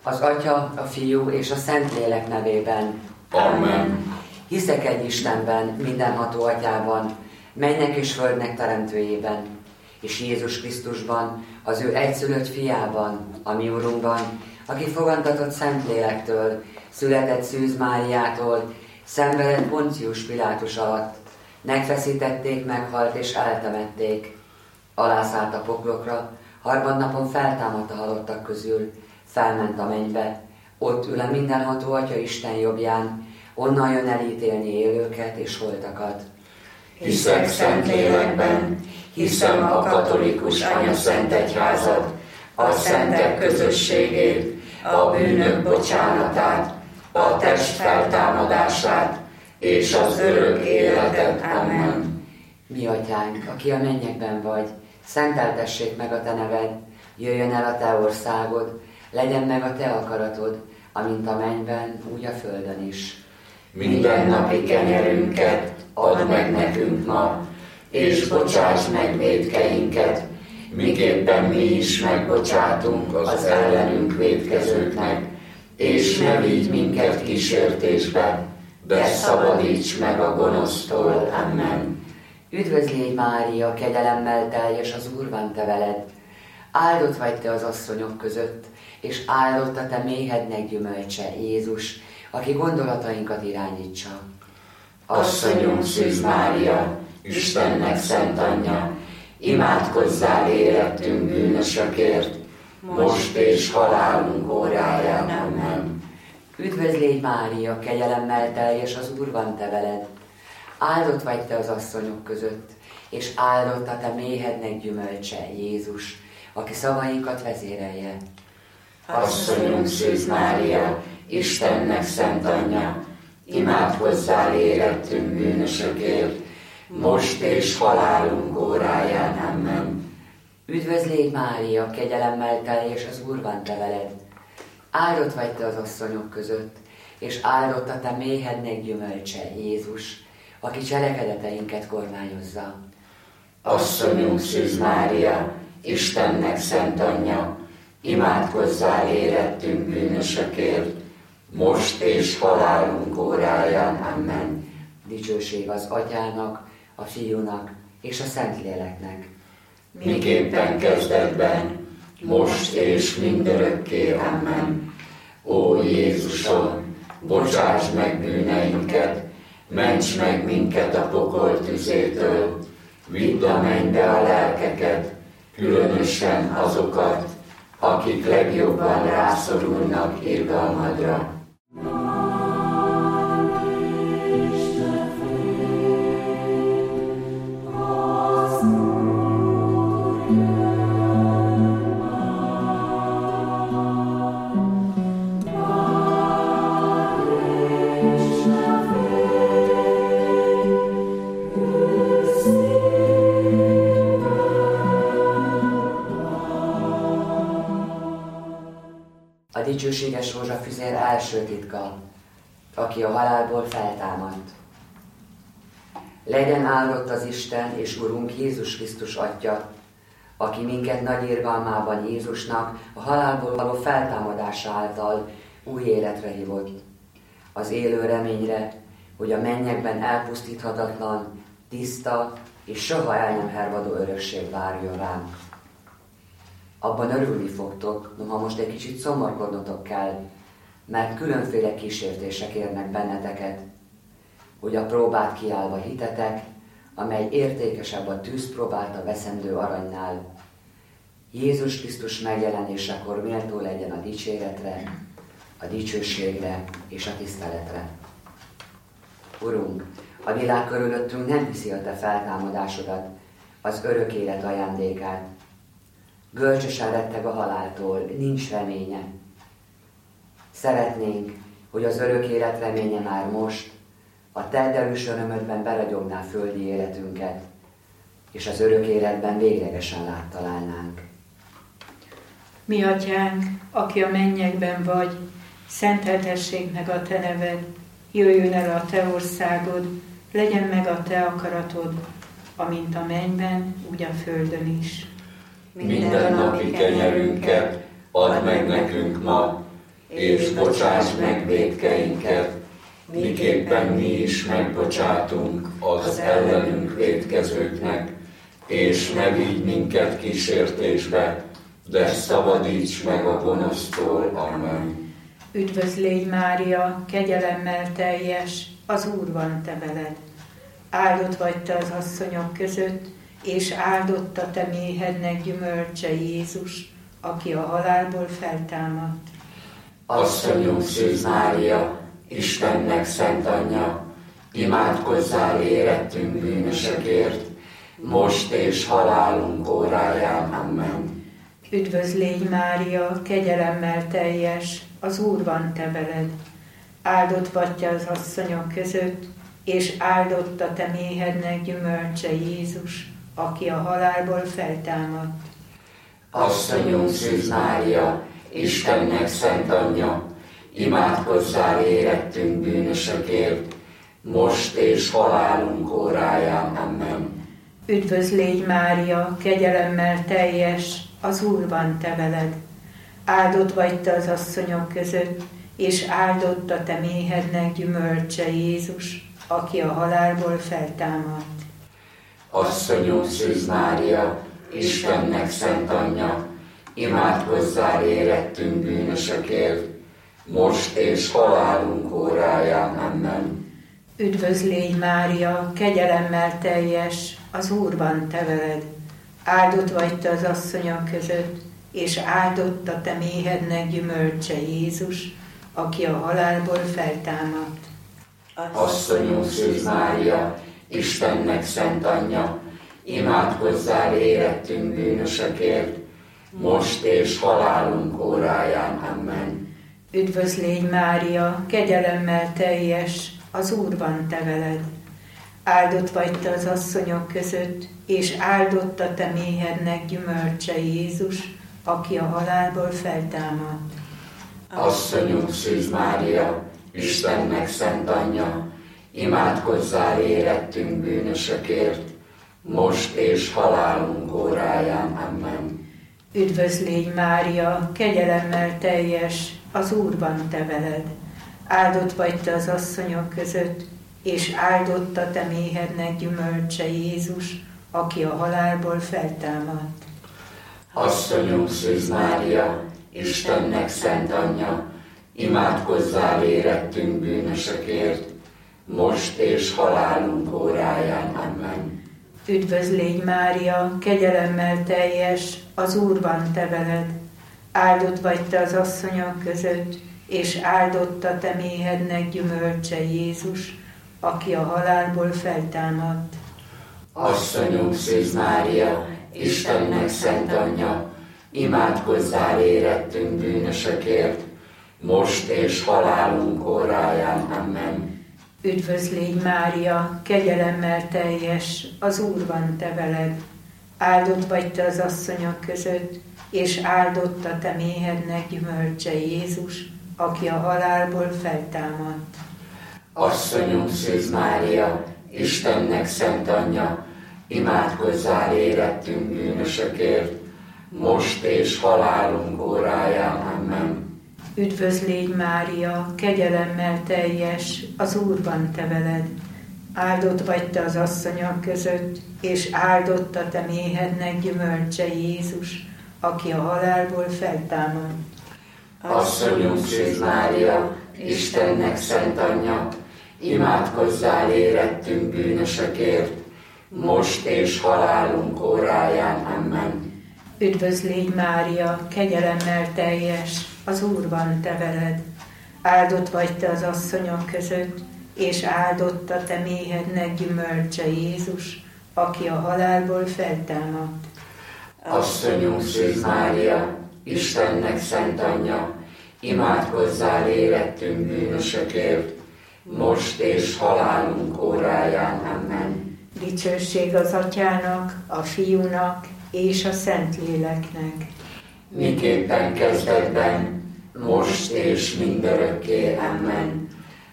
Az Atya, a Fiú és a Szentlélek nevében. Amen. Hiszek egy Istenben, mindenható Atyában, mennek és földnek teremtőjében, és Jézus Krisztusban, az ő egyszülött fiában, a mi Urunkban, aki fogantatott Szentlélektől, született Szűz Máriától, szenvedett Poncius Pilátus alatt, megfeszítették, meghalt és eltemették. Alászállt a poklokra, harmadnapon feltámadt a halottak közül, felment a mennybe, ott ül a mindenható Atya Isten jobbján, onnan jön elítélni élőket és holtakat. Hiszek Szentlélekben, hiszem a katolikus anyaszentegyházat, a szentek közösségét, a bűnök bocsánatát, a test feltámadását és az örök életet. Amen. Mi Atyánk, aki a mennyekben vagy, szenteltessék meg a Te neved, jöjjön el a Te országod, legyen meg a Te akaratod, amint a mennyben, úgy a földön is. Mindennapi kenyerünket add meg nekünk ma, és bocsáss meg vétkeinket, miképpen mi is megbocsátunk az ellenünk vétkezőknek, és ne vigy minket kísértésbe, de szabadíts meg a gonosztól. Amen. Üdvözl légy Mária, kegyelemmel teljes, az Úr van te veled. Áldott vagy te az asszonyok között, és áldott a te méhednek gyümölcse, Jézus, aki gondolatainkat irányítsa. Asszonyunk Szűz Mária, Istennek szent anyja, imádkozzál érettünk bűnösökért, most és halálunk óráján. Amen. Üdvözl légy Mária, kegyelemmel teljes, az Úr van te veled. Áldott vagy te az asszonyok között, és áldott a te méhednek gyümölcse, Jézus, aki szavainkat vezérelje. Asszonyunk Szűz Mária, Istennek szent anyja, imádkozzál érettünk bűnösökért, most és halálunk óráján. Amen. Üdvözl légy Mária, kegyelemmel teljes, az Úr van te veled. Áldott vagy te az asszonyok között, és áldott a te méhednek gyümölcse, Jézus, aki cselekedeteinket kormányozza. Asszonyunk Szűz Mária, Istennek szent anyja, imádkozzál érettünk bűnösökért, most és halálunk óráján. Amen. Dicsőség az Atyának, a Fiúnak és a Szentléleknek. Miképpen kezdetben, most és mindörökké. Amen. Ó Jézusom, bocsáss meg bűneinket, ments meg minket a pokol tüzétől, vidd a mennybe a lelkeket, különösen azokat, akik legjobban rászorulnak irgalmadra. A dicsőséges rózsafüzér első titka, aki a halálból feltámadt. Legyen áldott az Isten és Urunk Jézus Krisztus Atya, aki minket nagy irgalmában Jézusnak a halálból való feltámadása által új életre hívott. Az élő reményre, hogy a mennyekben elpusztíthatatlan, tiszta és soha el nem hervadó örökség várjon ránk. Abban örülni fogtok, noha most egy kicsit szomorkodnotok kell, mert különféle kísértések érnek benneteket, hogy a próbát kiállva hitetek, amely értékesebb a tűzpróbát a veszendő aranynál. Jézus Krisztus megjelenésekor méltó legyen a dicséretre, a dicsőségre és a tiszteletre. Urunk, a világ körülöttünk nem hiszi a te feltámadásodat, az örök élet ajándékát. Görcsösen retteg a haláltól, nincs reménye. Szeretnénk, hogy az örök élet reménye már most, a te derűs örömödben beragyogná földi életünket, és az örök életben véglegesen láttalálnánk. Mi Atyánk, aki a mennyekben vagy, szenteltessék meg a te neved, jöjjön el a te országod, legyen meg a te akaratod, amint a mennyben, úgy a földön is. Mindennapi kenyerünket add meg nekünk ma, és bocsáss meg vétkeinket, miképpen mi is megbocsátunk az ellenünk vétkezőknek, és ne vigy minket kísértésbe, de szabadíts meg a gonosztól. Amen. Üdvözl légy, Mária, kegyelemmel teljes, az Úr van te veled. Áldott vagy te az asszonyok között, és áldott a te méhednek gyümölcse Jézus, aki a halálból feltámadt. Asszonyunk Szűz Mária, Istennek szent anyja, imádkozzál érettünk bűnösekért, most és halálunk óráján. Amen. Üdvözl légy, Mária, kegyelemmel teljes, az Úr van te veled. Áldott vagy te az asszonyok között, és áldott a te méhednek gyümölcse Jézus, aki a halálból feltámadt. Asszonyunk Szűz Mária, Istennek szent anyja, imádkozzál érettünk bűnösekért, most és halálunk óráján. Amen. Üdvözl légy, Mária, kegyelemmel teljes, az Úr van te veled. Áldott vagy te az asszonyok között, és áldott a te méhednek gyümölcse Jézus, aki a halálból feltámadt. Asszonyunk Szűz Mária, Istennek szent anyja, imádkozzál érettünk bűnösekért, most és halálunk óráján. Amen. Üdvözl légy, Mária, kegyelemmel teljes, az Úr van te veled. Áldott vagy te az asszonyok között, és áldott a te méhednek gyümölcse Jézus, aki a halálból feltámadt. Asszonyunk Szűz Mária, Istennek szent anyja, imádkozzál érettünk bűnösekért, most és halálunk óráján. Amen. Üdvözl légy, Mária, kegyelemmel teljes, az Úr van te veled. Áldott vagy te az asszonyok között, és áldott a te méhednek gyümölcse Jézus, aki a halálból feltámadt. Asszonyunk Szűz Mária, Istennek szent anyja, imádkozzál érettünk bűnösekért, most és halálunk óráján. Amen. Üdvözl légy, Mária, kegyelemmel teljes, az Úr van te veled. Áldott vagy te az asszonyok között, és áldott a te méhednek gyümölcse Jézus, aki a halálból feltámadt. Asszonyunk Szűz Mária, Istennek szent anyja, imádkozzál érettünk bűnösekért, most és halálunk óráján. Amen. Üdvözl légy, Mária, kegyelemmel teljes, az Úr van te veled. Áldott vagy te az asszonyok között, és áldott a te méhednek gyümölcse Jézus, aki a halálból feltámadt. Asszonyunk Szűz Mária, Istennek szent anyja, imádkozzál érettünk bűnösekért, most és halálunk óráján. Amen. Üdvözl légy, Mária, kegyelemmel teljes, az Úr van te veled. Áldott vagy te az asszonyok között, és áldott a te méhednek gyümölcse Jézus, aki a halálból feltámadt. Asszonyunk Szűz Mária, Istennek szent anyja, imádkozzál érettünk bűnösekért, most és halálunk óráján. Amen. Üdvözl légy, Mária, kegyelemmel teljes, az Úr van te veled. Áldott vagy te az asszonyok között, és áldott a te méhednek gyümölcse Jézus, aki a halálból feltámadt. Asszonyunk Szűz Mária, Istennek szent anyja, imádkozzál érettünk bűnösekért, most és halálunk óráján. Amen. Üdvözl légy, Mária, kegyelemmel teljes, az Úr van te veled. Áldott vagy te az asszonyok között, és áldott a te méhednek gyümölcse Jézus, aki a halálból feltámadt. Asszonyunk Szűz Mária, Istennek szent anyja, imádkozzál érettünk bűnösekért, most és halálunk óráján. Amen. Dicsőség az Atyának, a Fiúnak és a Szentléleknek. Miképpen kezdetben, most és mindörökké. Amen.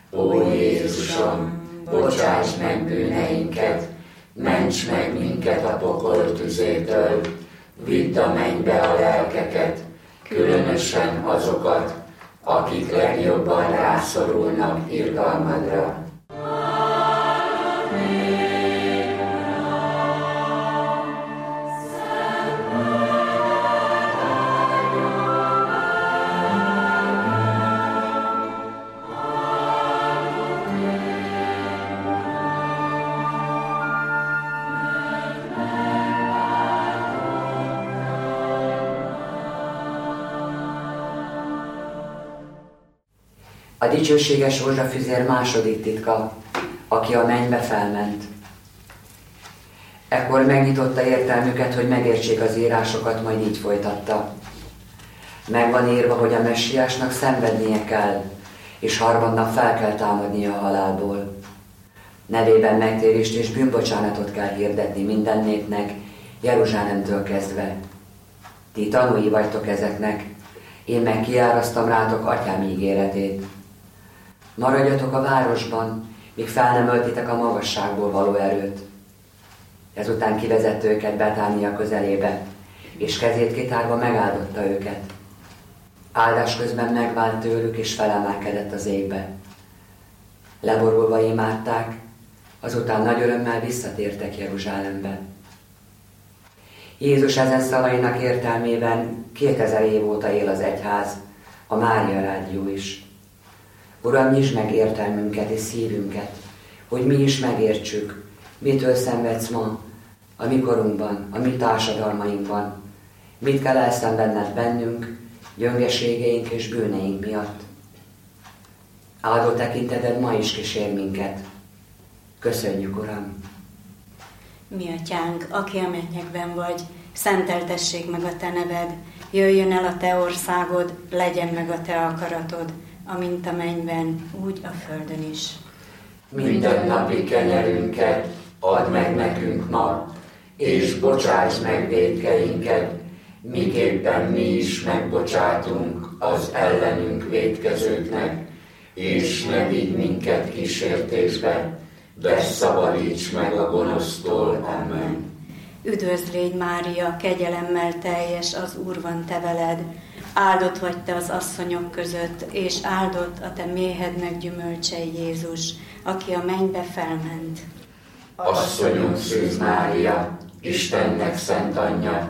Ó Jézusom, bocsáss meg bűneinket, ments meg minket a pokol tüzétől, vidd a mennybe a lelkeket, különösen azokat, akik legjobban rászorulnak irgalmadra. A dicsőséges rózsafüzér második titka, aki a mennybe felment. Ekkor megnyitotta értelmüket, hogy megértsék az írásokat, majd így folytatta. Meg van írva, hogy a messiásnak szenvednie kell, és harmadnap fel kell támadnia a halálból. Nevében megtérést és bűnbocsánatot kell hirdetni minden népnek, Jeruzsálemtől kezdve. Ti tanúi vagytok ezeknek, én meg kiárasztam rátok atyám ígéretét. Maradjatok a városban, míg fel nem öltitek a magasságból való erőt. Ezután kivezette őket Betánia közelébe, és kezét kitárva megáldotta őket. Áldás közben megvált tőlük, és felemelkedett az égbe. Leborulva imádták, azután nagy örömmel visszatértek Jeruzsálembe. Jézus ezen szavainak értelmében 2000 év óta él az egyház, a Mária rádió is. Uram, nyisd meg értelmünket és szívünket, hogy mi is megértsük, mitől szenvedsz ma, a mi korunkban, a mi társadalmainkban, mit kell elszenvedned bennünk, gyöngeségeink és bűneink miatt. Áldó tekinteted ma is kísér minket. Köszönjük, Uram! Mi atyánk, aki a mennyekben vagy, szenteltessék meg a te neved, jöjjön el a te országod, legyen meg a te akaratod, amint a mennyben, úgy a földön is. Mindennapi kenyerünket add meg nekünk ma, és bocsáss meg vétkeinket, miképpen mi is megbocsátunk az ellenünk vétkezőknek, és ne vigy minket kísértésbe, de szabadíts meg a gonosztól. Amen. Üdvözl légy, Mária, kegyelemmel teljes, az Úr van te veled, áldott vagy te az asszonyok között, és áldott a te méhednek gyümölcse, Jézus, aki a mennybe felment. Asszonyunk Szűz Mária, Istennek szent anyja,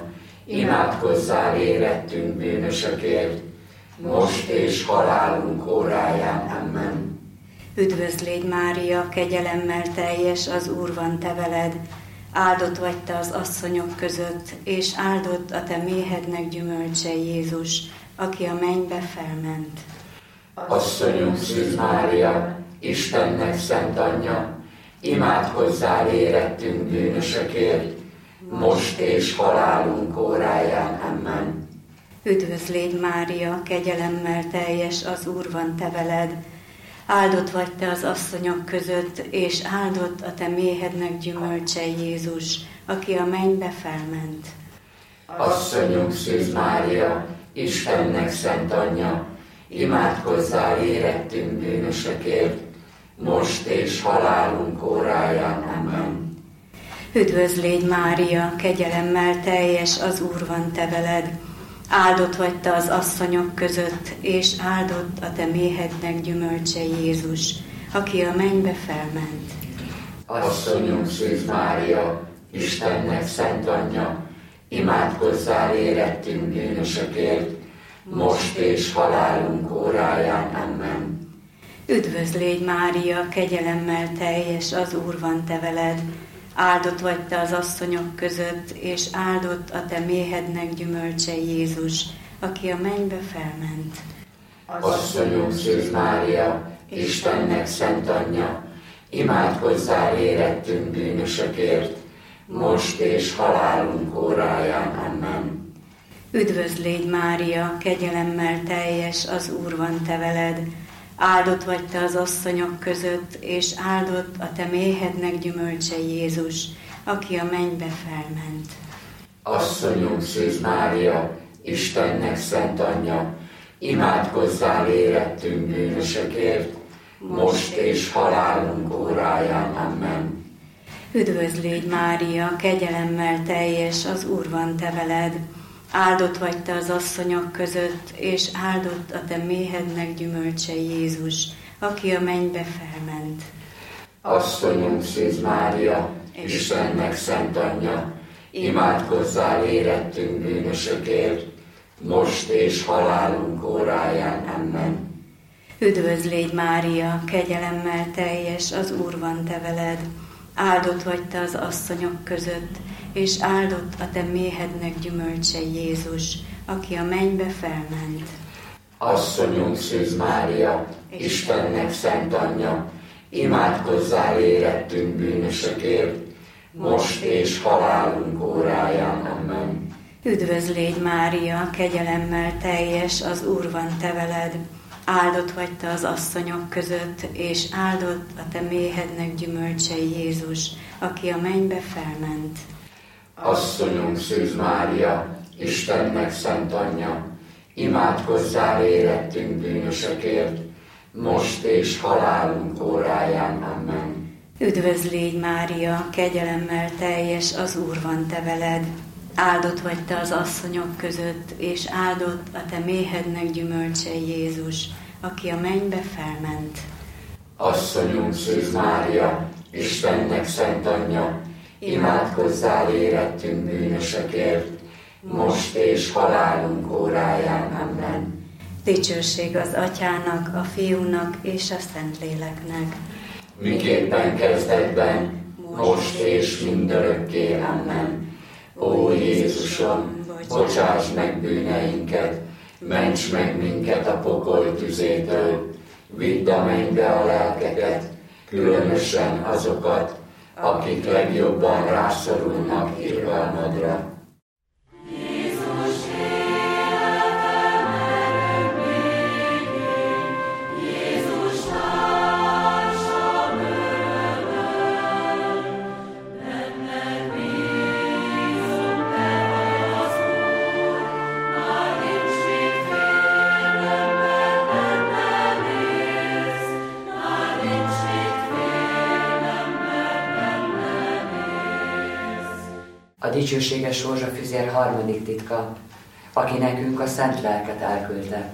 imádkozzál érettünk bűnösökért, most és halálunk óráján. Amen. Üdvözl légy, Mária, kegyelemmel teljes, az Úr van te veled, áldott vagy te az asszonyok között, és áldott a te méhednek gyümölcse, Jézus, aki a mennybe felment. Asszonyunk Szűz Mária, Istennek szent anyja, imádkozzál érettünk bűnösökért, most és halálunk óráján. Amen. Üdvözl légy, Mária, kegyelemmel teljes, az Úr van te veled, áldott vagy te az asszonyok között, és áldott a te méhednek gyümölcse, Jézus, aki a mennybe felment. Asszonyunk Szűz Mária, Istennek szent anyja, imádkozzál érettünk bűnösökért, most és halálunk óráján. Amen. Üdvözl légy, Mária, kegyelemmel teljes, az Úr van te veled, áldott vagy te az asszonyok között, és áldott a te méhednek gyümölcse, Jézus, aki a mennybe felment. Asszonyunk Szűz Mária, Istennek szent anyja, imádkozzál érettünk bűnösökért, most és halálunk óráján. Amen. Üdvözl légy, Mária, kegyelemmel teljes, az Úr van te veled, áldott vagy te az asszonyok között, és áldott a te méhednek gyümölcse, Jézus, aki a mennybe felment. Asszonyunk Szűz Mária, Istennek szent anyja, imádkozzál érettünk bűnösökért, most és halálunk óráján. Amen. Üdvözl légy, Mária, kegyelemmel teljes, az Úr van te veled, áldott vagy te az asszonyok között, és áldott a te méhednek gyümölcse, Jézus, aki a mennybe felment. Asszonyunk Szűz Mária, Istennek szent anyja, imádkozzál érettünk bűnösökért, most és halálunk óráján. Amen. Üdvözl légy, Mária, kegyelemmel teljes, az Úr van te veled, Áldott vagy te az asszonyok között, és áldott a te méhednek gyümölcse Jézus, aki a mennybe felment. Asszonyunk Szűz Mária, Istennek szent anyja, imádkozzál érettünk bűnösökért, most és halálunk óráján. Amen. Üdvözl légy Mária, kegyelemmel teljes, az Úr van te veled. Áldott vagy te az asszonyok között, és áldott a te méhednek gyümölcse Jézus, aki a mennybe felment. Asszonyunk Szűz Mária, Istennek szent anyja, imádkozzál érettünk bűnösökért, most és halálunk óráján. Amen. Üdvözl légy Mária, kegyelemmel teljes, az Úr van te veled. Áldott vagy te az asszonyok között, és áldott a te méhednek gyümölcse Jézus, aki a mennybe felment. Asszonyunk Szűz Mária, Istennek szent anyja, imádkozzál érettünk bűnösökért, most és halálunk óráján. Amen. Üdvözl légy Mária, kegyelemmel teljes, az Úr van te veled. Áldott vagy te az asszonyok között, és áldott a te méhednek gyümölcse Jézus, aki a mennybe felment. Asszonyunk Szűz Mária, Istennek szent anyja, imádkozzál érettünk bűnösökért, most és halálunk óráján. Amen. Dicsőség az Atyának, a Fiúnak és a Szentléleknek. Miképpen kezdetben, most és mindörökké. Amen. Ó Jézusom, bocsáss meg bűneinket, ments meg minket a pokol tüzétől, vidd a mennybe a lelkeket, különösen azokat, akik legjobban rászorulnak irgalmadra. A dicsőséges rózsafüzér harmadik titka, aki nekünk a szent lelket elküldte.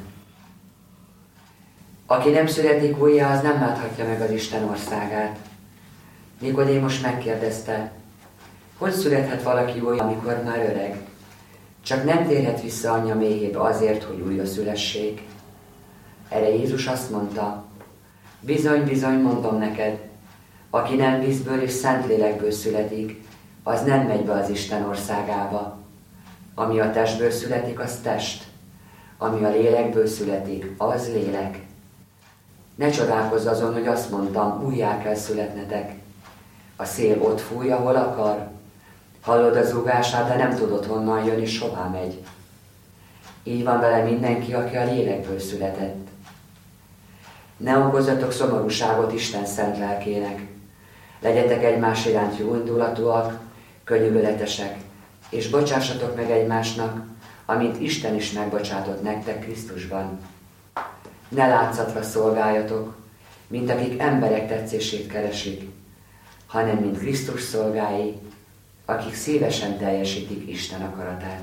Aki nem születik újjá, az nem láthatja meg az Isten országát. Nikodémos megkérdezte, hogy születhet valaki újra, amikor már öreg? Csak nem térhet vissza anyja méhébe azért, hogy újra szülessék. Erre Jézus azt mondta, bizony, bizony mondom neked, aki nem vízből és Szentlélekből születik, az nem megy be az Isten országába. Ami a testből születik, az test. Ami a lélekből születik, az lélek. Ne csodálkozz azon, hogy azt mondtam, újjá kell születnetek. A szél ott fúj, ahol akar. Hallod a zúgását, de nem tudod, honnan jön és hová megy. Így van vele mindenki, aki a lélekből született. Ne okozzatok szomorúságot Isten szent lelkének. Legyetek egymás iránt jó indulatúak, könyörületesek, és bocsássatok meg egymásnak, amint Isten is megbocsátott nektek Krisztusban. Ne látszatra szolgáljatok, mint akik emberek tetszését keresik, hanem mint Krisztus szolgái, akik szívesen teljesítik Isten akaratát.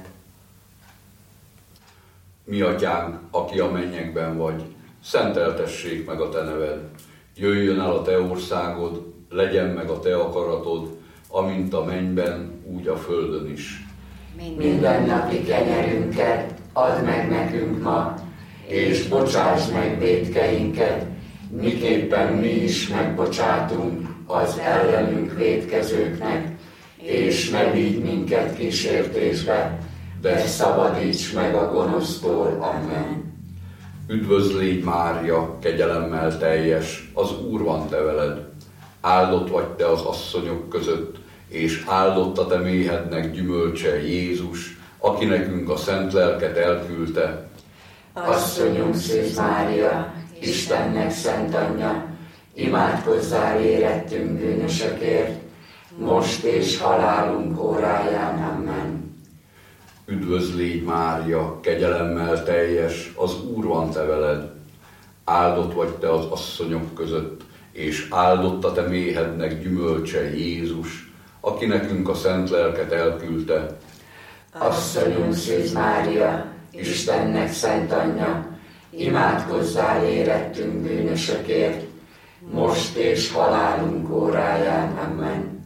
Mi atyánk, aki a mennyekben vagy, szenteltessék meg a te neved. Jöjjön el a te országod, legyen meg a te akaratod, amint a mennyben, úgy a földön is. Mindennapi kenyerünket add meg nekünk ma, és bocsáss meg vétkeinket, miképpen mi is megbocsátunk az ellenünk vétkezőknek, és ne vigy minket kísértésbe, de szabadíts meg a gonosztól. Amen. Üdvözl légy Mária, kegyelemmel teljes, az Úr van te veled. Áldott vagy te az asszonyok között, és áldott a te méhednek gyümölcse Jézus, aki nekünk a szent lelket elküldte. Asszonyunk Szűz Mária, Istennek szent anyja, imádkozzál érettünk bűnösökért, most és halálunk óráján. Amen. Üdvözl légy Mária, kegyelemmel teljes, az Úr van te veled. Áldott vagy te az asszonyok között, és áldott a te méhednek gyümölcse Jézus, aki nekünk a szent lelket elküldte. Asszonyunk Szűz Mária, Istennek szent anyja, imádkozzál érettünk bűnösökért, most és halálunk óráján. Amen.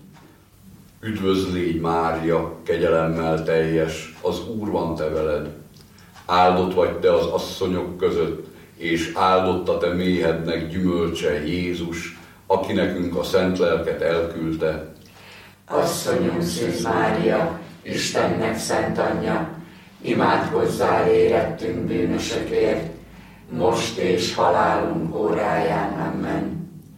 Üdvözlégy Mária, kegyelemmel teljes, az Úr van te veled. Áldott vagy te az asszonyok között, és áldott a te méhednek gyümölcse Jézus, aki nekünk a szent lelket elküldte. Asszonyunk Szűz Mária, Istennek szent anyja, imádkozzál érettünk bűnösökért, most és halálunk óráján. Amen.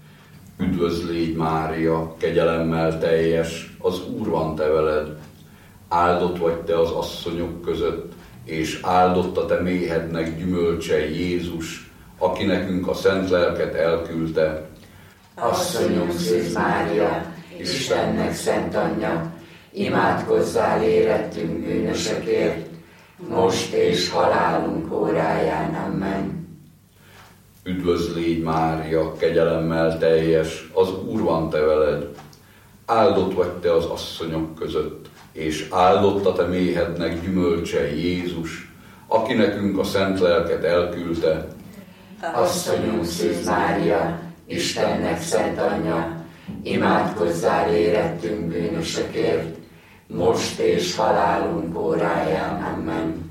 Üdvözlégy Mária, kegyelemmel teljes, az Úr van te veled. Áldott vagy te az asszonyok között, és áldott a te méhednek gyümölcse Jézus, aki nekünk a szent lelket elküldte. Asszonyunk Szűz Mária, Istennek szent anyja, imádkozzál érettünk bűnösökért, most és halálunk óráján. Amen. Üdvözlégy Mária, kegyelemmel teljes, az Úr van te veled. Áldott vagy te az asszonyok között, és áldott a te méhednek gyümölcse Jézus, aki nekünk a szent lelket elküldte. Asszonyunk Szűz Mária, Istennek szent anyja, imádkozzál érettünk bűnösökért, most és halálunk óráján. Amen.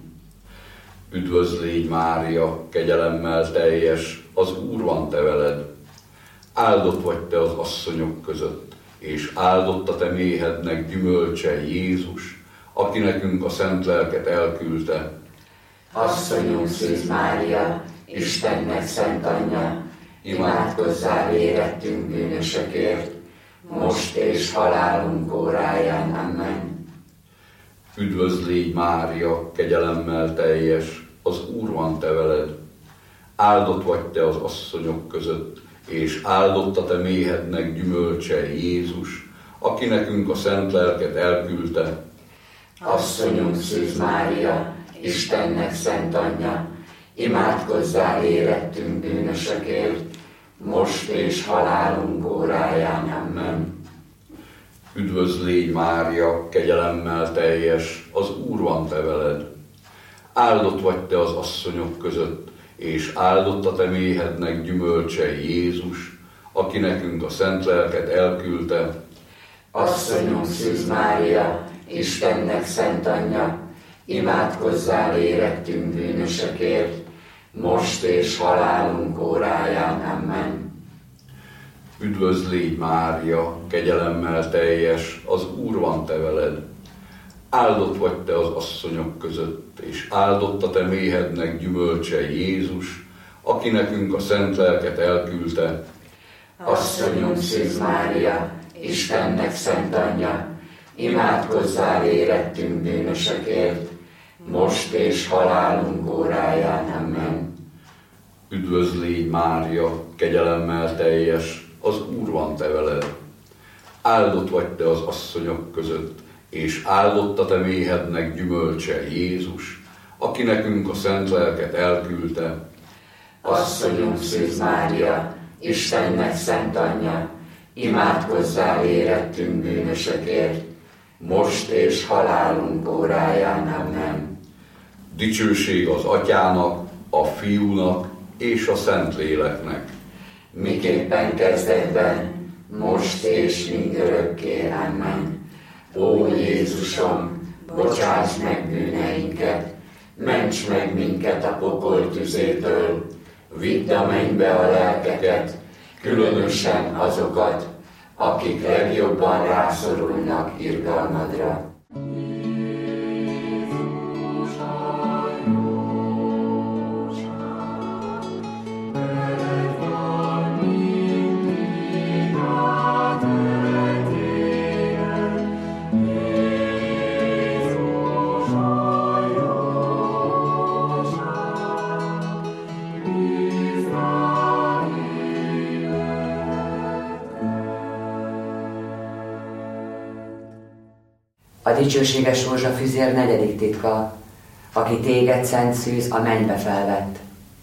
Üdvözlégy Mária, kegyelemmel teljes, az Úr van te veled. Áldott vagy te az asszonyok között, és áldott a te méhednek gyümölcse Jézus, aki nekünk a szent lelket elküldte. Asszonyunk Szűz Mária, Istennek szent anyja, imádkozzál érettünk bűnösökért, most és halálunk óráján. Amen. Üdvözlégy Mária, kegyelemmel teljes, az Úr van te veled. Áldott vagy te az asszonyok között, és áldott a te méhednek gyümölcse Jézus, aki nekünk a szent lelket elküldte. Asszonyunk Szűz Mária, Istennek szent anyja, imádkozzál érettünk bűnösökért, most és halálunk óráján. Amen. Üdvözlégy Mária, kegyelemmel teljes, az Úr van te veled. Áldott vagy te az asszonyok között, és áldott a te méhednek gyümölcse Jézus, aki nekünk a szent lelket elküldte. Asszonyunk Szűz Mária, Istennek szent anyja, imádkozzál érettünk bűnösökért, most és halálunk óráján. Amen. Üdvözlégy Mária, kegyelemmel teljes, az Úr van te veled. Áldott vagy te az asszonyok között, és áldott a te méhednek gyümölcse Jézus, aki nekünk a szent lelket elküldte. Asszonyunk Szűz Mária, Istennek szent anyja, imádkozzál érettünk bűnösökért, most és halálunk óráján. Amen. Üdvözlégy Mária, kegyelemmel teljes, az Úr van te veled. Áldott vagy te az asszonyok között, és áldott a te méhednek gyümölcse Jézus, aki nekünk a szent lelket elküldte. Asszonyunk Szűz Mária, Istennek szent anyja, imádkozzál érettünk bűnösökért, most és halálunk óráján. Amen. Dicsőség az Atyának, a Fiúnak és a Szentléleknek. Miképpen kezdetben, most és mindörökké. Amen. Ó Jézusom, bocsáss meg bűneinket, ments meg minket a pokol tüzétől, vidd a mennybe a lelkeket, különösen azokat, akik legjobban rászorulnak irgalmadra. A dicsőséges rózsafüzér negyedik titka, aki téged, Szent Szűz, a mennybe felvett.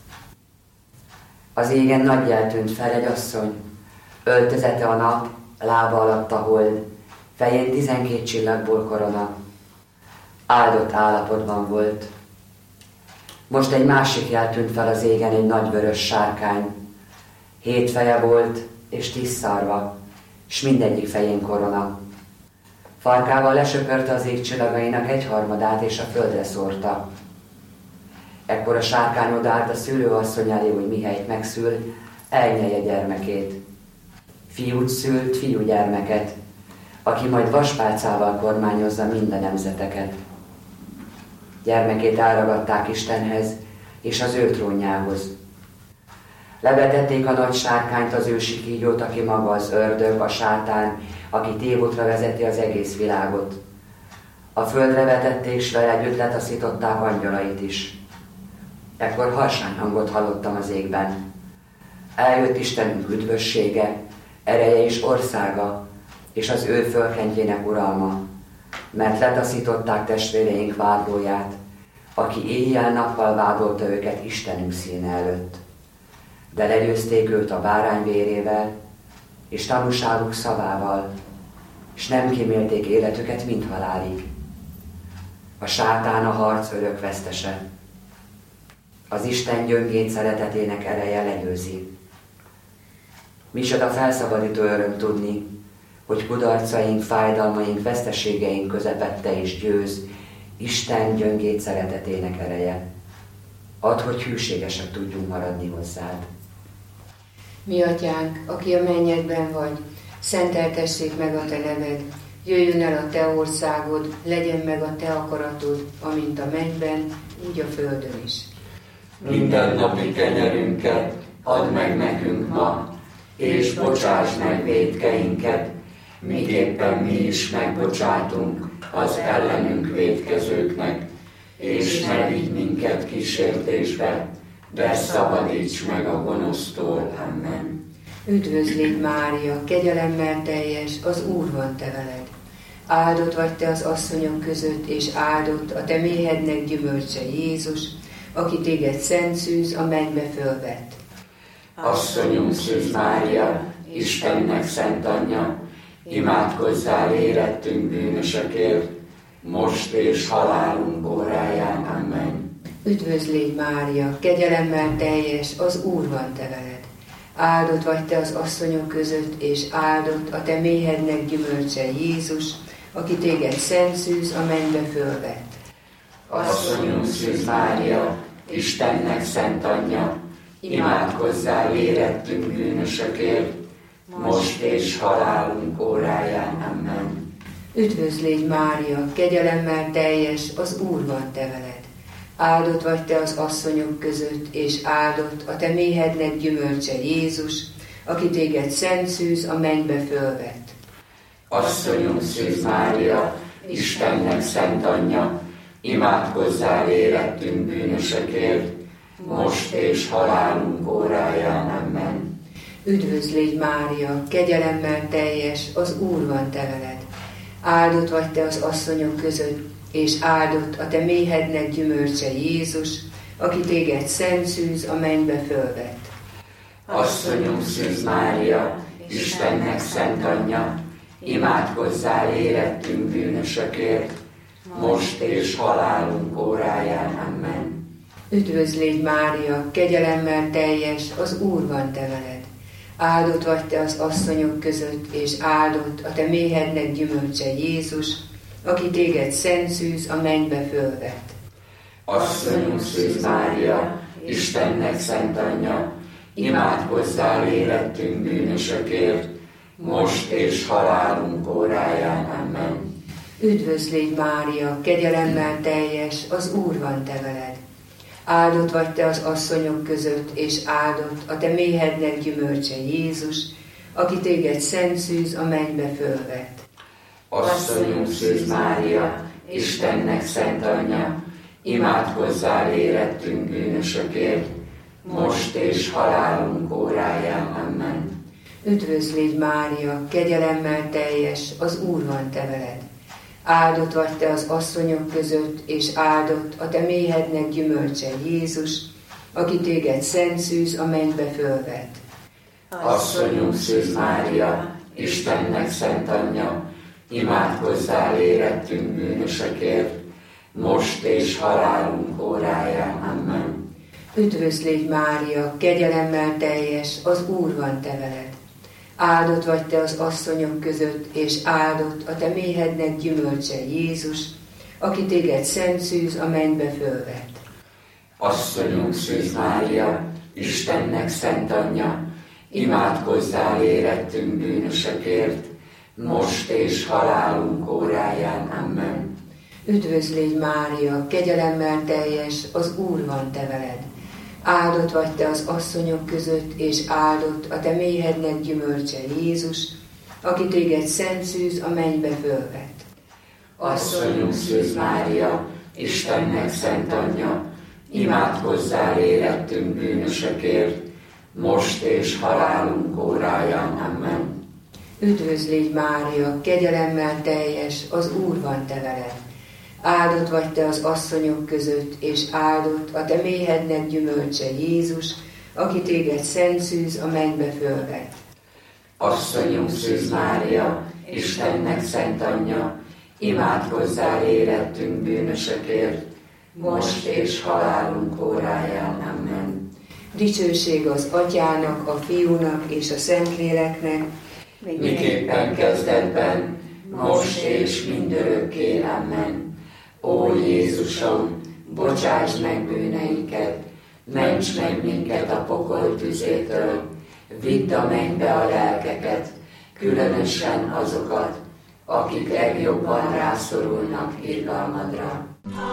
Az égen nagyjel tűnt fel egy asszony, öltözete a nap, lába alatt a hold, fején 12 csillagból korona. áldott állapotban volt. Most egy másik jel tűnt fel az égen, egy nagy vörös sárkány. 7 feje volt, és 10 szarva, s mindegyik fején korona. Farkával lesöpörte az ég csillagainak 1/3, és a földre szórta. Ekkor a sárkány odállt a szülőasszony elé, hogy mihelyt megszül, elnyelje gyermekét. Fiút szült, fiúgyermeket, aki majd vaspálcával kormányozza minden nemzeteket. Gyermekét elragadták Istenhez és az ő trónjához. Levetették a nagy sárkányt, az ősi kígyót, aki maga az ördög, a sátán, aki tévútra vezeti az egész világot. A földre vetették, s vele együtt letaszították angyalait is. Ekkor harsányhangot hallottam az égben. Eljött Istenünk üdvössége, ereje és országa, és az ő fölkentjének uralma, mert letaszították testvéreink vádlóját, aki éjjel-nappal vádolta őket Istenünk színe előtt. De legyőzték őt a bárány vérével, és tanúságuk szavával, és nem kímélték életüket, mint halálig. A sátán a harc örök vesztese. Az Isten gyöngét szeretetének ereje legyőzi. Micsoda felszabadító öröm tudni, hogy kudarcaink, fájdalmaink, veszteségeink közepette is győz Isten gyöngét szeretetének ereje. Add, hogy hűségesek tudjunk maradni hozzád. Mi atyánk, aki a mennyekben vagy, szenteltessék meg a te neved, jöjjön el a te országod, legyen meg a te akaratod, amint a mennyben, úgy a földön is. Minden napi kenyerünket add meg nekünk ma, és bocsáss meg vétkeinket, miképpen mi is megbocsátunk az ellenünk vétkezőknek, és ne vigy minket kísértésbe, de szabadíts meg a gonosztól. Amen. Üdvözl légy Mária, kegyelemmel teljes, az Úr van te veled. Áldott vagy te az asszonyok között, és áldott a te méhednek gyümölcse Jézus, aki téged szent szűz a mennybe fölvett. Asszonyunk Szűz Mária, Istennek szent anyja, imádkozzál érettünk bűnösökért, most és halálunk óráján. Amen. Üdvözl légy Mária, kegyelemmel teljes, az Úr van te veled. Áldott vagy te az asszonyok között, és áldott a te méhednek gyümölcse Jézus, aki téged szent szűz a mennybe fölvett. Asszonyunk Szűz Mária, Istennek szent anyja, imádkozzál érettünk bűnösökért, most és halálunk óráján. Amen. Üdvözl légy Mária, kegyelemmel teljes, az Úr van te veled. Áldott vagy te az asszonyok között, és áldott a te méhednek gyümölcse Jézus, aki téged szent szűz a mennybe fölvett. Asszonyunk Szűz Mária, Istennek szent anyja, imádkozzál érettünk bűnösökért, most és halálunk óráján. Amen. Üdvözl légy Mária, kegyelemmel teljes, az Úr van te veled. Áldott vagy te az asszonyok között, és áldott a te méhednek gyümölcse Jézus, aki téged szent szűz a mennybe fölvett. Asszonyunk Szűz Mária, Istennek szent anyja, imádkozzál érettünk bűnösökért, most és halálunk óráján. Amen. Üdvözl légy Mária, kegyelemmel teljes, az Úr van te veled. Áldott vagy te az asszonyok között, és áldott a te méhednek gyümölcse Jézus, aki téged szent szűz a mennybe fölvett. Asszonyunk Szűz Mária, Istennek szent anyja, imádkozzál érettünk bűnösökért, most és halálunk óráján. Amen. Üdvözl légy Mária, kegyelemmel teljes, az Úr van te veled. Áldott vagy te az asszonyok között, és áldott a te méhednek gyümölcse Jézus, aki téged szent szűz a mennybe fölvett. Asszonyunk Szűz Mária, Istennek szent anyja, imádkozzál érettünk bűnösökért, most és halálunk óráján. Amen. Üdvözl légy Mária, kegyelemmel teljes, az Úr van te veled. Áldott vagy te az asszonyok között, és áldott a te méhednek gyümölcse Jézus, aki téged szent szűz a mennybe fölvett. Asszonyunk Szűz Mária, Istennek szent anyja, imádkozzál érettünk bűnösökért, most és halálunk óráján. Amen. Üdvözl légy Mária, kegyelemmel teljes, az Úr van te veled. Áldott vagy te az asszonyok között, és áldott a te méhednek gyümölcse Jézus, aki téged szent szűz a mennybe fölvett. Asszonyunk Szűz Mária, Istennek szent anyja, imádkozzál érettünk bűnösökért, most és halálunk óráján. Amen. Üdvözl légy Mária, kegyelemmel teljes, az Úr van te veled. Áldott vagy te az asszonyok között, és áldott a te méhednek gyümölcse Jézus, aki téged szent szűz a mennybe fölvett. Asszonyunk Szűz Mária, Istennek szent anyja, imádkozzál érettünk bűnösökért, most és halálunk óráján. Amen. Üdvözl légy Mária, kegyelemmel teljes, az Úr van te veled. Áldott vagy te az asszonyok között, és áldott a te méhednek gyümölcse Jézus, aki téged szent szűz a mennybe fölvett. Asszonyunk Szűz Mária, Istennek szent anyja, imádkozzál érettünk bűnösökért, most és halálunk óráján. Amen. Dicsőség az Atyának, a Fiúnak és a Szentléleknek, miképpen kezdetben, most és mindörökké. Amen. Ó Jézusom, bocsáss meg bűneinket, ments meg minket a pokol tüzétől, vidd a mennybe a lelkeket, különösen azokat, akik legjobban rászorulnak irgalmadra.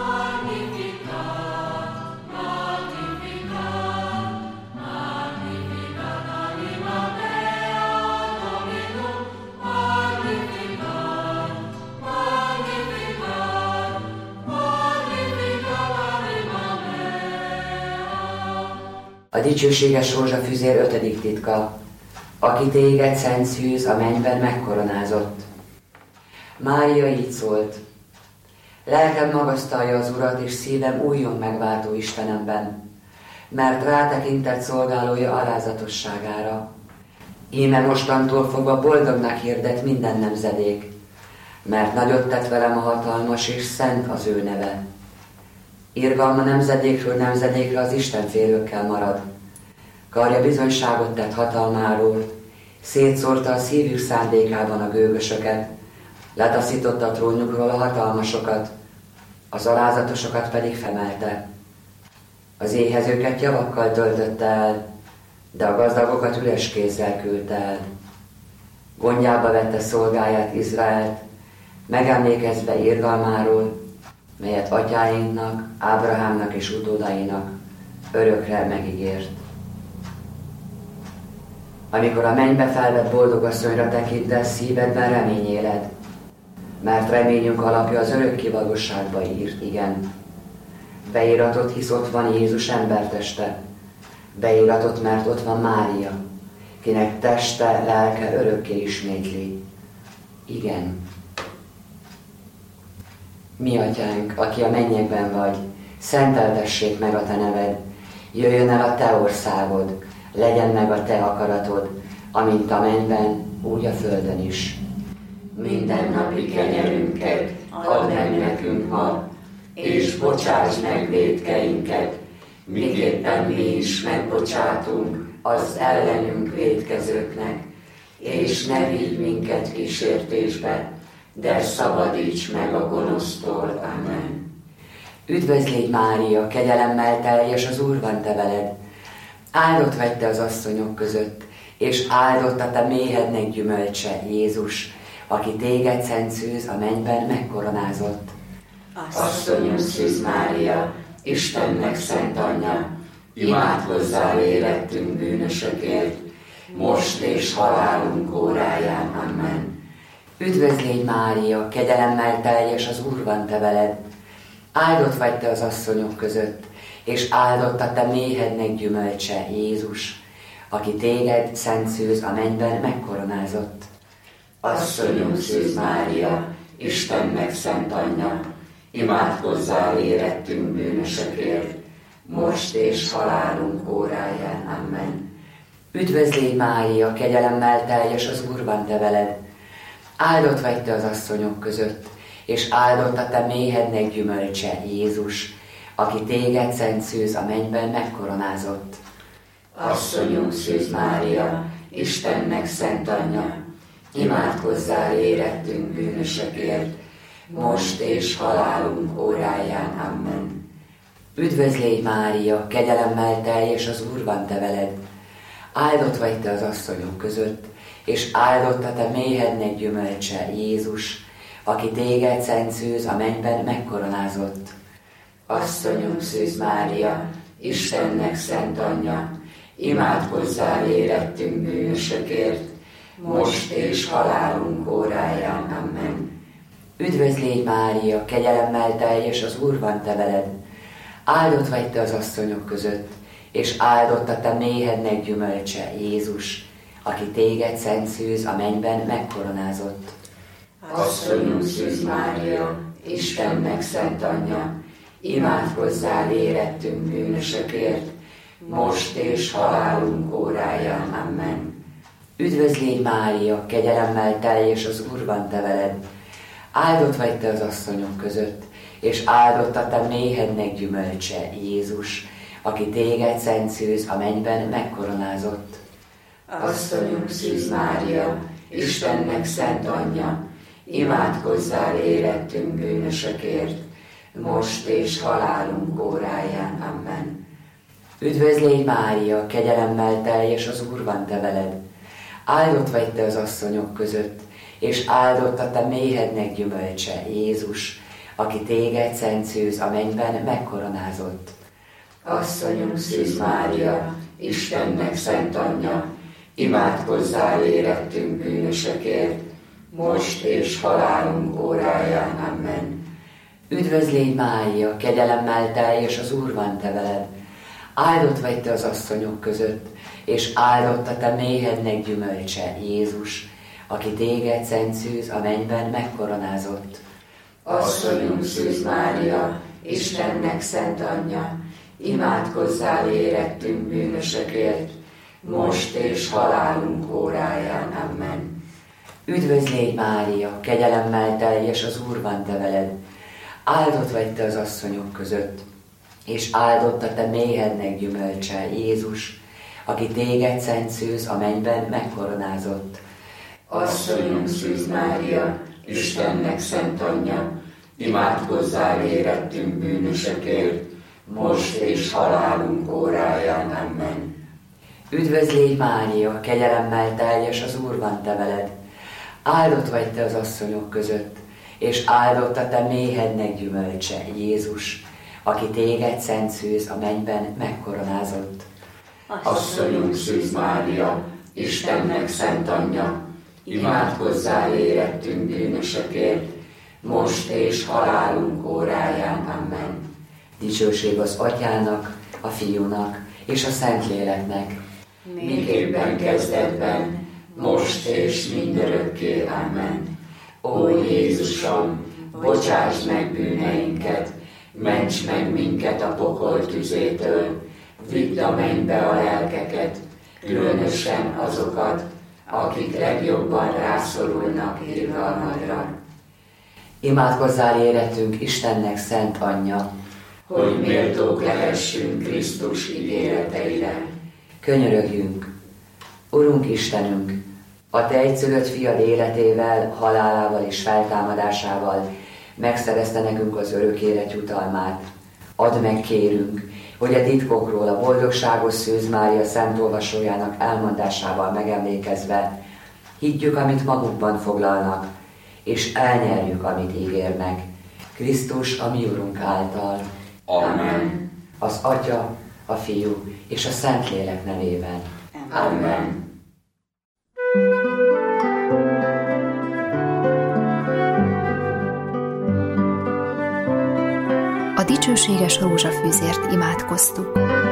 A dicsőséges rózsafüzér 5. titka, aki téged szent szűz a mennyben megkoronázott. Mária így szólt: lelkem magasztalja az Urat, és szívem újjon megváltó Istenemben, mert rátekintett szolgálója alázatosságára. Íme mostantól fogva boldognak hirdet minden nemzedék, mert nagyot tett velem a hatalmas, és szent az ő neve. Irgalma nemzedékről nemzedékre az istenfélőkkel marad. Karja bizonyságot tett hatalmáról, szétszórta a szívük szándékában a gőgösöket, letaszította a trónjukról a hatalmasokat, az alázatosokat pedig femelte. Az éhezőket javakkal töltötte el, de a gazdagokat üres kézzel küldte el. Gondjába vette szolgáját, Izraelt, megemlékezve irgalmáról, melyet atyáinknak, Ábrahámnak és utódainak örökre megígért. Amikor a mennybe felvett boldogasszonyra tekintesz, szívedben remény éled, mert reményünk alapja az örökké valóságba írt igen. Beíratott, hisz ott van Jézus emberteste. Beíratott, mert ott van Mária, kinek teste, lelke örökké ismétli. Igen. Mi atyánk, aki a mennyekben vagy, szenteltessék meg a te neved, jöjjön el a te országod, legyen meg a te akaratod, amint a mennyben, úgy a földön is. Mindennapi kenyerünket add meg nekünk ma, és bocsáss meg vétkeinket, miképpen mi is megbocsátunk az ellenünk vétkezőknek, és ne vigy minket kísértésbe, de szabadíts meg a gonosztól. Amen. Üdvözl légy Mária, kegyelemmel teljes, az Úr van te veled. Áldott vagy te az asszonyok között, és áldott a te méhednek gyümölcse, Jézus, aki téged szent szűz a mennyben megkoronázott. Asszonyunk Szűz Mária, Istennek szent anyja, imádkozzál érettünk bűnösökért, most és halálunk óráján. Amen. Üdvözl légy Mária, kegyelemmel teljes, az Úr van te veled. Áldott vagy te az asszonyok között, és áldott a te méhednek gyümölcse, Jézus, aki téged szent szűz a mennyben megkoronázott. Asszonyunk Szűz Mária, Istennek szent anyja, imádkozzál érettünk bűnösökért, most és halálunk óráján. Amen. Üdvözl légy Mária, kegyelemmel teljes, az Úr van te veled. Áldott vagy te az asszonyok között, és áldott a te méhednek gyümölcse, Jézus, aki téged, Szent Szűz, a mennyben megkoronázott. Asszonyunk Szűz Mária, Istennek szent anyja, imádkozzál érettünk bűnösökért, most és halálunk óráján. Amen. Üdvözl légy, Mária, kegyelemmel teljes, az Úr van te veled. Áldott vagy te az asszonyok között, és áldott a te méhednek gyümölcse, Jézus, aki téged, Szent Szűz, a mennyben megkoronázott. Asszonyunk Szűz Mária, Istennek szent anyja, imádkozzál érettünk bűnösökért, most és halálunk óráján. Amen. Üdvözl légy, Mária, kegyelemmel teljes, az Úr van te veled. Áldott vagy te az asszonyok között, és áldott a te méhednek gyümölcse, Jézus, aki téged, Szent Szűz, a mennyben megkoronázott. Asszonyunk Szűz Mária, Istennek szent anyja, imádkozzál érettünk bűnösökért, most és halálunk óráján. Amen. Üdvözl légy, Mária, kegyelemmel teljes, az Úr van te veled. Áldott vagy te az asszonyok között, és áldott a te méhednek gyümölcse, Jézus, aki téged, Szent Szűz, a mennyben megkoronázott. Asszonyunk Szűz Mária, Istennek szent anyja, imádkozzál érettünk bűnösökért, most és halálunk óráján. Amen. Üdvözl légy, Mária, kegyelemmel teljes, az Úr van te veled. Áldott vagy te az asszonyok között, és áldott a te méhednek gyümölcse, Jézus, aki téged, Szent Szűz, a mennyben megkoronázott. Asszonyunk Szűz Mária, Istennek szent anyja, imádkozzál érettünk bűnösökért, most és halálunk óráján. Amen. Üdvözl légy, Mária, kegyelemmel teljes, az Úr van te veled. Áldott vagy te az asszonyok között, és áldott a te méhednek gyümölcse, Jézus, aki téged, Szent Szűz, a mennyben megkoronázott. Asszonyunk Szűz Mária, Istennek szent anyja, imádkozzál érettünk bűnösökért, most és halálunk óráján. Amen. Üdvözl légy, Mária, kegyelemmel teljes, az Úr van te veled. Áldott vagy te az asszonyok között, és áldott a te méhednek gyümölcse, Jézus, aki téged, Szent Szűz, a mennyben megkoronázott. Asszonyunk Szűz Mária, Istennek szent anyja, imádkozzál érettünk bűnösökért, most és halálunk óráján. Amen. Üdvözl légy, Mária, kegyelemmel teljes, az Úr van te veled. Áldott vagy te az asszonyok között, és áldott a te méhednek gyümölcse, Jézus, aki téged, Szent Szűz, a mennyben megkoronázott. Asszonyunk Szűz Mária, Istennek szent anyja, imádkozzál érettünk bűnösökért, most és halálunk óráján. Amen. Dicsőség az Atyának, a Fiúnak és a Szentléleknek, miképpen kezdetben, most és mindörökké. Amen. Ó Jézusom, bocsáss meg bűneinket, ments meg minket a pokol tüzétől, vidd a mennybe a lelkeket, különösen azokat, akik legjobban rászorulnak irgalmadra. Imádkozzál érettünk Istennek szent anyja, hogy méltók lehessünk Krisztus ígéreteire. Könyörögjünk! Urunk Istenünk, a te egyszülött fiad életével, halálával és feltámadásával megszerezte nekünk az örök élet jutalmát. Add meg, kérünk, hogy a titkokról a boldogságos Szűz Mária szent olvasójának elmondásával megemlékezve higgyük, amit magukban foglalnak, és elnyerjük, amit ígérnek. Krisztus, a mi Urunk által. Amen. Az Atya, a Fiú és a Szentlélek nevében. Amen. A dicsőséges rózsafűzért imádkoztuk.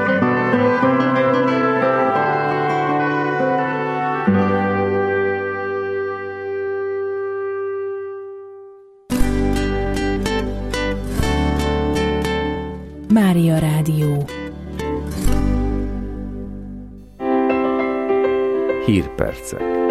Mária Rádió. Hírpercek.